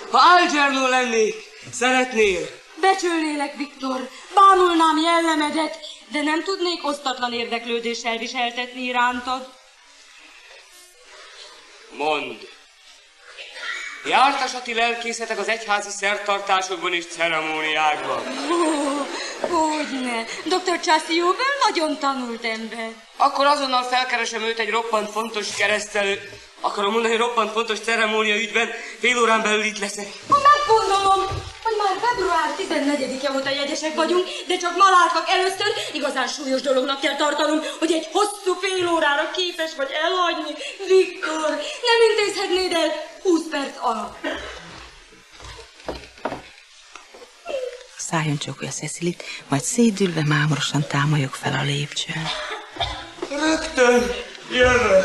Ha Algernon lennék, szeretnél? Becsülnélek, Viktor, bámulnám jellemedet, de nem tudnék osztatlan érdeklődéssel viseltetni irántad. Mondd! Jártasati lelkészetek az egyházi szertartásokban és ceremóniákban? Hogyne, Dr. Chassióból nagyon tanult ember. Akkor azonnal felkeresem őt egy roppant fontos keresztelő. Akarom mondani, roppant fontos ceremónia ügyben, fél órán belül itt leszek. Meggondolom, hogy már február 14-e óta jegyesek vagyunk, de csak ma látlak először. Igazán súlyos dolognak kell tartanom, hogy egy hosszú fél órára képes vagy elhagyni. Viktor, nem intézhetnéd el 20 perc alatt. Szálljon csókolja Cecilit, majd szédülve mámorosan támoljak fel a lépcsőn. Rögtön jövök.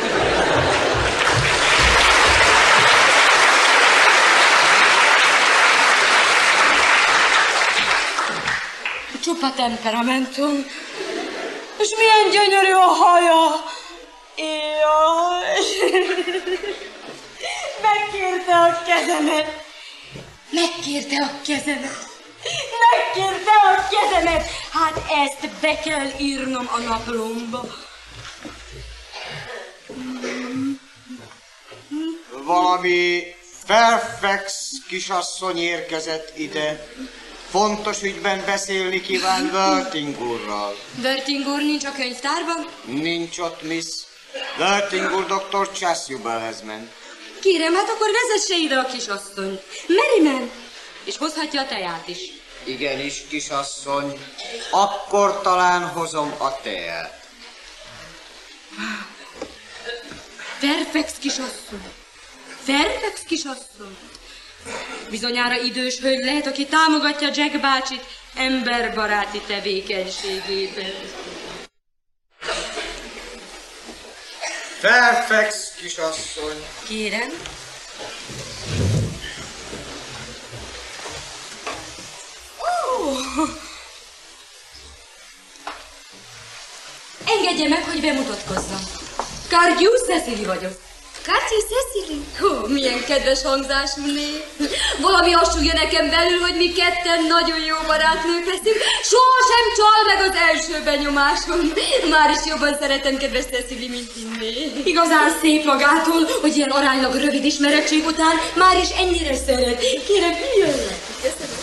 Csupa temperamentum. És milyen gyönyörű a haja. Jaj. Megkérte a kezemet. Megkérte a kezemet. Megkérte a kezemet. Hát ezt be kell írnom a naplomba. Valami Fairfax kisasszony érkezett ide. Fontos ügyben beszélni kíván Worthing úrral. Worthing úr nincs a könyvtárban? Nincs ott, miss. Worthing úr Dr. Chassubelhez ment. Kérem, hát akkor vezesse ide a kisasszonyt. Merriman! És hozhatja a teját is. Igenis, kisasszony. Akkor talán hozom a teát. Fairfax kisasszony. Fairfax kisasszony. Bizonyára idős hölgy lehet, aki támogatja Jack bácsit emberbaráti tevékenységében. Fairfax kisasszony. Kérem. Engedje meg, hogy bemutatkozzam. Cardew Cecily vagyok. Cardew Cecily? Hú, milyen kedves hangzású név. Valami hassúgja nekem belül, hogy mi ketten nagyon jó barátnők leszünk. Sohasem csal meg az első benyomásom. Már is jobban szeretem kedves Cecily, mint hinné. Igazán szép magától, hogy ilyen aránylag rövid ismerettség után már is ennyire szeret. Kérem, jöjjön. Köszönöm.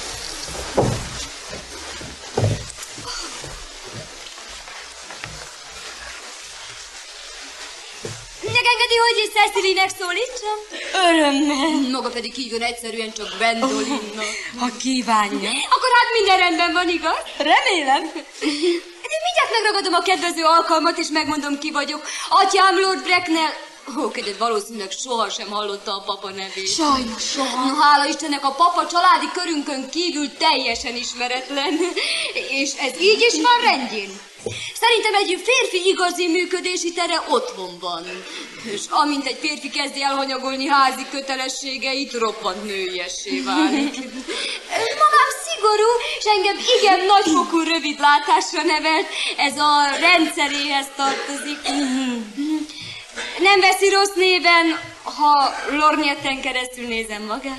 Megengedi, hogy Cecilynek szólítsam? Örömmel. Maga pedig hívjon egyszerűen csak Gwendolinnak. Ha kívánja. Akkor hát minden rendben van, igaz? Remélem. De mindjárt megragadom a kedvező alkalmat, és megmondom, ki vagyok. Atyám Lord Bracknell. Kegyed, valószínűleg sohasem hallotta a papa nevét. Sajnos soha. No, hála Istennek, a papa családi körünkön kívül teljesen ismeretlen. És ez így is van rendjén. Szerintem egy férfi igazi működési tere otthon van. És amint egy férfi kezdi elhanyagolni házi kötelességeit, roppant nőiessé válik. Magám szigorú, és engem igen nagyfokú rövidlátásra nevelt. Ez a rendszeréhez tartozik. Nem veszi rossz néven, ha lornyetten keresztül nézem magát?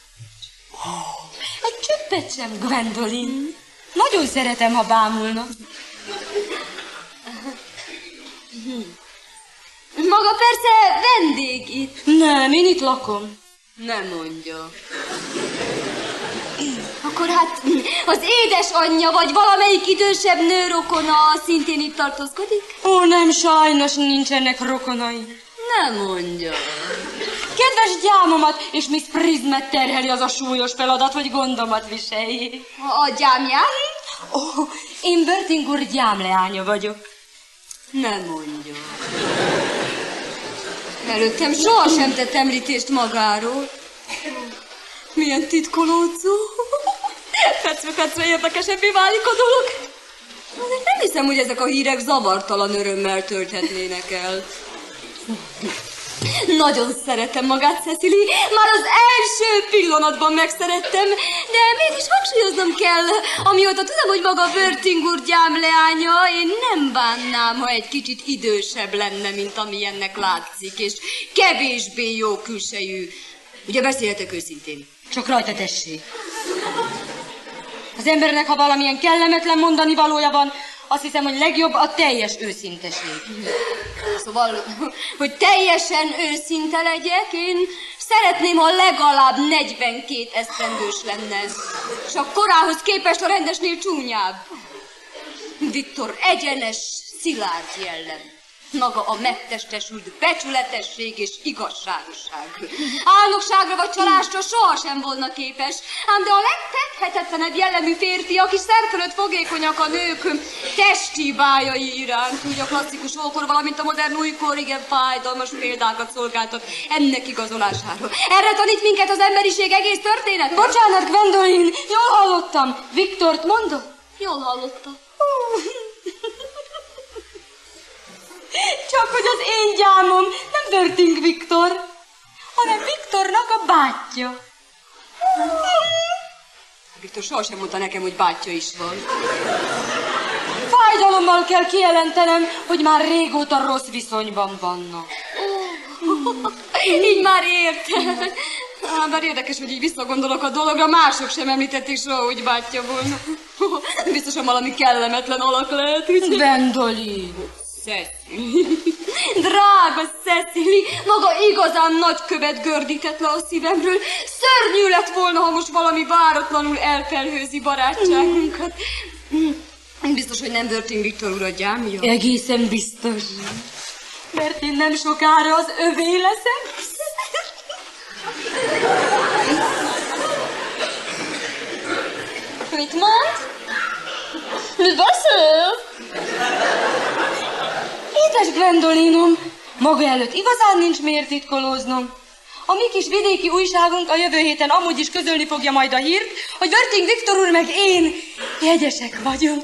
Egy csöppet sem, Gwendolyn. Nagyon szeretem, ha bámulnak. Maga persze vendég itt. Nem, én itt lakom. Nem mondja. Akkor hát az édesanyja vagy valamelyik idősebb nőrokona szintén itt tartózkodik? Ó, nem, sajnos nincsenek rokonai. Nem mondja. Kedves gyámomat és Miss Prismet terheli az a súlyos feladat, hogy gondomat viseljék. A gyámjáit? Ó, én Worthing úr gyámleánya vagyok. Nem mondja. Előttem sohasem tett említést magáról. Milyen titkolódzó. Percbe érdekesebbé válik a dolog. Nem hiszem, hogy ezek a hírek zavartalan örömmel tölthetnének el. Nagyon szeretem magát, Cecily. Már az első pillanatban megszerettem, de mégis hangsúlyoznom kell, amióta tudom, hogy maga Worthing úr gyámleánya, én nem bánnám, ha egy kicsit idősebb lenne, mint amilyennek látszik, és kevésbé jó külsejű. Ugye beszéljetek őszintén? Csak rajta tessék. Az embernek, ha valamilyen kellemetlen mondani valója van, azt hiszem, hogy legjobb a teljes őszinteség. Szóval, hogy teljesen őszinte legyek, én szeretném, ha legalább 42 esztendős lenne. És a korához képest a rendesnél csúnyább. Viktor egyenes, szilárd jellem. Maga a megtestesült becsületesség és igazságosság. Álnokságra vagy csalásra sohasem volna képes, ám de a legtethetetlenebb jellemű férfiak is szerfölött fogékonyak a nők testi bájai iránt. Úgy a klasszikus ókor, valamint a modern újkor igen fájdalmas példákat szolgáltat ennek igazolására. Erre tanít minket az emberiség egész történet. Bocsánat, Gwendolyn, jól hallottam. Viktort mondok? Jól hallottam. Csak hogy az én gyámom nem Wörthing Viktor, hanem Viktornak a bátyja. Viktor sohasem mondta nekem, hogy bátyja is van. Fájdalommal kell kijelentenem, hogy már régóta rossz viszonyban vannak. Így már értem. Bár érdekes, hogy így visszagondolok a dologra, mások sem említették soha, hogy bátyja volna. Biztosan valami kellemetlen alak lehet, úgy. Gwendolyn. Cecily. Drága Cecily, maga igazán nagy követ gördített le a szívemről. Szörnyű lett volna, ha most valami váratlanul elfelhőzi barátságunkat. Biztos, hogy nem Wörthing Viktor urat gyámja? Egészen biztos. Mert én nem sokára az övé leszek. Mit mond? Mit beszél? Édes Gwendolyinom, maga előtt igazán nincs miért titkolóznom. A mi kis vidéki újságunk a jövő héten amúgy is közölni fogja majd a hírt, hogy Wörthing Viktor úr meg én jegyesek vagyunk.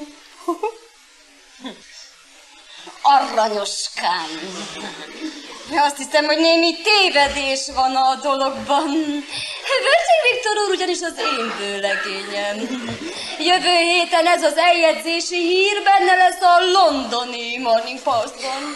Aranyoskám. Azt hiszem, hogy némi tévedés van a dologban. Wörthing Viktor úr ugyanis az én bőlegényem. Jövő héten ez az eljegyzési hír benne lesz a londoni Morning Postban.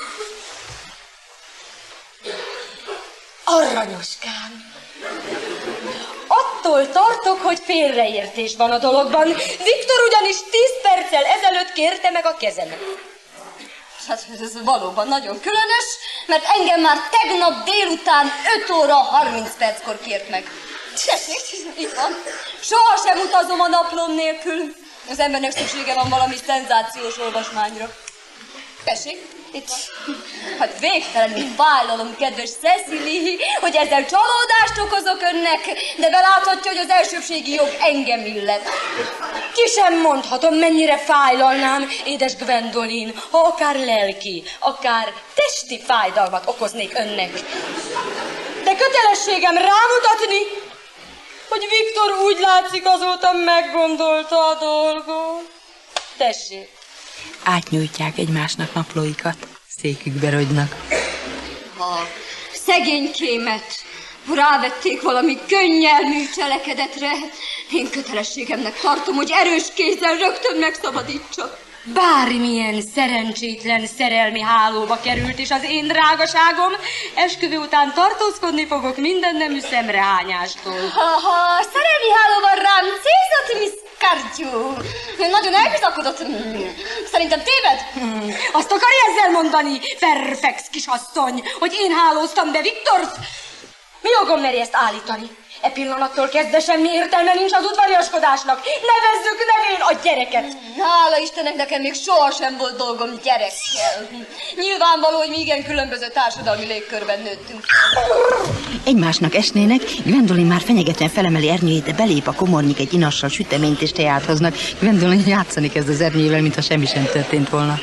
Aranyoskám. Attól tartok, hogy félreértés van a dologban. Viktor ugyanis 10 perccel ezelőtt kérte meg a kezemet. Hát ez valóban nagyon különös, mert engem már tegnap délután 5 óra 30 perckor kért meg. Tessék, itt van. Sohasem utazom a naplom nélkül. Az embernek szüksége van valami szenzációs olvasmányra. Tessék, itt van. Hát végtelenül fájlalom, kedves Cecily, hogy ezzel csalódást okozok önnek, de beláthatja, hogy az elsőbségi jog engem illet. Ki sem mondhatom, mennyire fájlalnám, édes Gwendolyn, ha akár lelki, akár testi fájdalmat okoznék önnek. De kötelességem rámutatni, hogy Viktor úgy látszik azóta meggondolta a dolgot. Tessék. Átnyújtják egymásnak naplóikat, székükbe rogynak. Ha szegénykémet rávették valami könnyelmű cselekedetre, én kötelességemnek tartom, hogy erős kézzel rögtön megszabadítsak. Bármilyen szerencsétlen szerelmi hálóba került is az én drágaságom, esküvő után tartózkodni fogok minden nemű szemrehányástól. Ha szerelmi hálóban rám célzott, Miss Cardew. Nagyon elbizakodott. Szerintem téved? Azt akarja ezzel mondani, perfex kisasszony, hogy én hálóztam be Viktort? Mi jogom meri ezt állítani? E pillanattól kezdve semmi értelme nincs az udvariaskodásnak. Nevezzük nevén a gyereket. Hála Istennek, nekem még sohasem volt dolgom gyerekkel. Nyilvánvaló, hogy mi igen különböző társadalmi légkörben nőttünk. Egymásnak esnének, Gwendolyn már fenyegetően felemeli ernyőjét, de belép a komornyik egy inassal, süteményt és teát hoznak. Gwendolyn játszani kezd az ernyőjével, mintha semmi sem történt volna.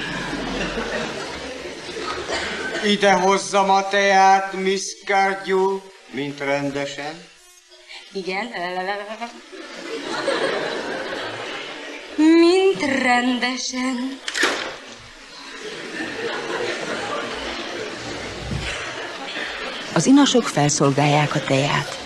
Ide hozzam a teát, Miss Cardew, mint rendesen. Igen. Mint rendesen. Az inasok felszolgálják a teját.